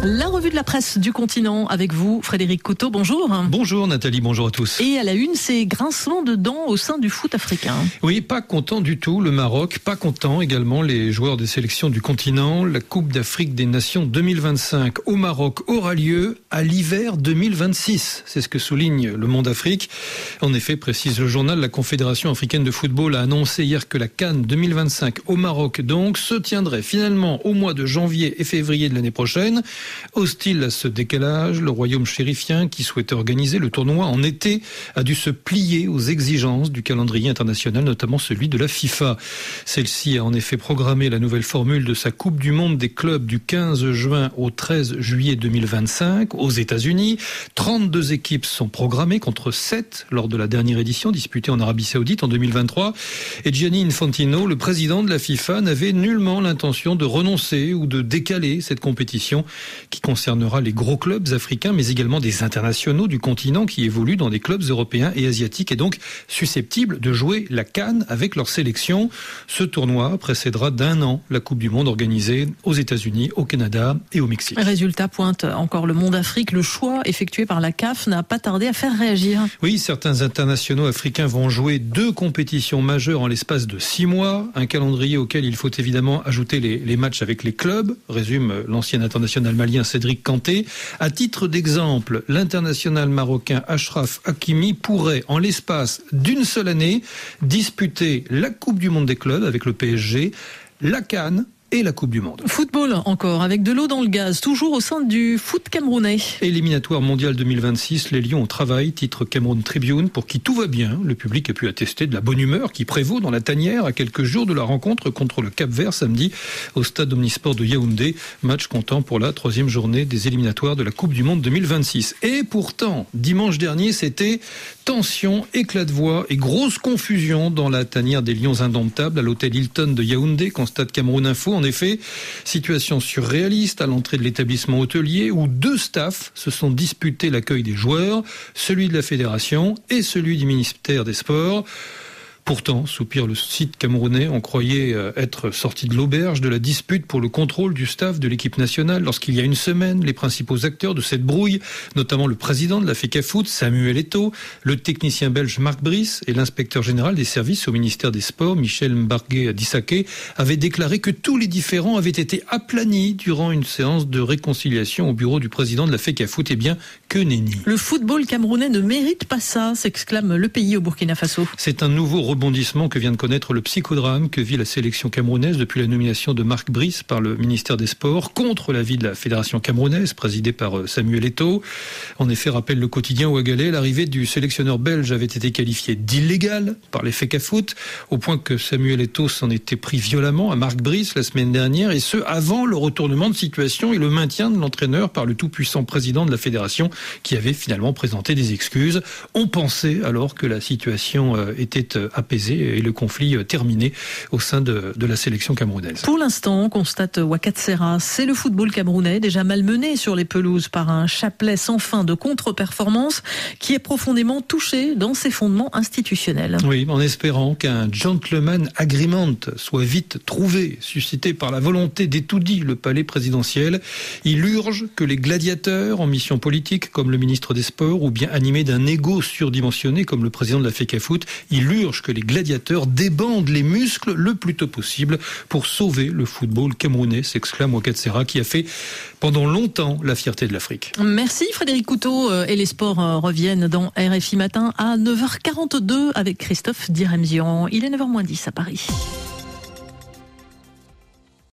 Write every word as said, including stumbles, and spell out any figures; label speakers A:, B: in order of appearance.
A: La revue de la presse du continent avec vous, Frédéric Couteau, bonjour.
B: Bonjour Nathalie, bonjour à tous.
A: Et à la une, c'est grincement de dents au sein du foot africain.
B: Oui, pas content du tout le Maroc, pas content également les joueurs des sélections du continent. La Coupe d'Afrique des Nations deux mille vingt-cinq au Maroc aura lieu à l'hiver deux mille vingt-six. C'est ce que souligne Le Monde Afrique. En effet, précise le journal, la Confédération africaine de football a annoncé hier que la CAN deux mille vingt-cinq au Maroc donc se tiendrait finalement au mois de janvier et février de l'année prochaine. Hostile à ce décalage, le royaume chérifien qui souhaitait organiser le tournoi en été a dû se plier aux exigences du calendrier international, notamment celui de la FIFA. Celle-ci a en effet programmé la nouvelle formule de sa Coupe du Monde des clubs du quinze juin au treize juillet deux mille vingt-cinq aux États-Unis. trente-deux équipes sont programmées contre sept lors de la dernière édition disputée en Arabie Saoudite en deux mille vingt-trois. Et Gianni Infantino, le président de la FIFA, n'avait nullement l'intention de renoncer ou de décaler cette compétition qui concernera les gros clubs africains, mais également des internationaux du continent qui évoluent dans des clubs européens et asiatiques et donc susceptibles de jouer la CAN avec leur sélection. Ce tournoi précédera d'un an la Coupe du Monde organisée aux États-Unis, au Canada et au Mexique.
A: Résultat, pointe encore Le Monde Afrique. Le choix effectué par la C A F n'a pas tardé à faire réagir.
B: Oui, certains internationaux africains vont jouer deux compétitions majeures en l'espace de six mois. Un calendrier auquel il faut évidemment ajouter les, les matchs avec les clubs, résume l'ancien international malien Cédric Kanté. À titre d'exemple, l'international marocain Achraf Hakimi pourrait, en l'espace d'une seule année, disputer la Coupe du Monde des clubs avec le P S G, la CAN et la Coupe du Monde.
A: Football encore, avec de l'eau dans le gaz, toujours au sein du foot camerounais.
B: Éliminatoire mondial deux mille vingt-six, les Lions au travail, titre Cameroun Tribune, pour qui tout va bien. Le public a pu attester de la bonne humeur qui prévaut dans la tanière à quelques jours de la rencontre contre le Cap-Vert samedi au stade Omnisport de Yaoundé. Match comptant pour la troisième journée des éliminatoires de la Coupe du Monde deux mille vingt-six. Et pourtant, dimanche dernier, c'était tension, éclat de voix et grosse confusion dans la tanière des Lions indomptables à l'hôtel Hilton de Yaoundé, constate Cameroun Info. En effet, situation surréaliste à l'entrée de l'établissement hôtelier où deux staffs se sont disputés l'accueil des joueurs, celui de la fédération et celui du ministère des Sports. Pourtant, soupire le site camerounais, on croyait être sorti de l'auberge de la dispute pour le contrôle du staff de l'équipe nationale lorsqu'il y a une semaine, les principaux acteurs de cette brouille, notamment le président de la FECAFOOT, Samuel Eto'o, le technicien belge Marc Brice et l'inspecteur général des services au ministère des Sports, Michel Mbargué-Dissaké, avaient déclaré que tous les différends avaient été aplanis durant une séance de réconciliation au bureau du président de la FECAFOOT. Eh bien, que nenni.
A: Le football camerounais ne mérite pas ça, s'exclame le pays au Burkina Faso.
B: C'est un nouveau rebondissement que vient de connaître le psychodrame que vit la sélection camerounaise depuis la nomination de Marc Brice par le ministère des Sports contre l'avis de la fédération camerounaise présidée par Samuel Eto'o. En effet, rappelle le quotidien Ouagalais, l'arrivée du sélectionneur belge avait été qualifiée d'illégale par les FECAFOOT au point que Samuel Eto'o s'en était pris violemment à Marc Brice la semaine dernière et ce avant le retournement de situation et le maintien de l'entraîneur par le tout-puissant président de la fédération qui avait finalement présenté des excuses. On pensait alors que la situation était apaisé et le conflit terminé au sein de, de la sélection camerounaise.
A: Pour l'instant, constate Wakatsera, c'est le football camerounais déjà malmené sur les pelouses par un chapelet sans fin de contre-performance qui est profondément touché dans ses fondements institutionnels.
B: Oui, en espérant qu'un gentleman agreement soit vite trouvé, suscité par la volonté d'étourdir le palais présidentiel. Il urge que les gladiateurs en mission politique comme le ministre des Sports ou bien animés d'un égo surdimensionné comme le président de la FECAFOOT, il urge que les gladiateurs débandent les muscles le plus tôt possible pour sauver le football camerounais, s'exclame Wakatsera qui a fait pendant longtemps la fierté de l'Afrique.
A: Merci Frédéric Couteau et les sports reviennent dans R F I Matin à neuf heures quarante-deux avec Christophe Diremzian. Il est neuf heures moins dix à Paris.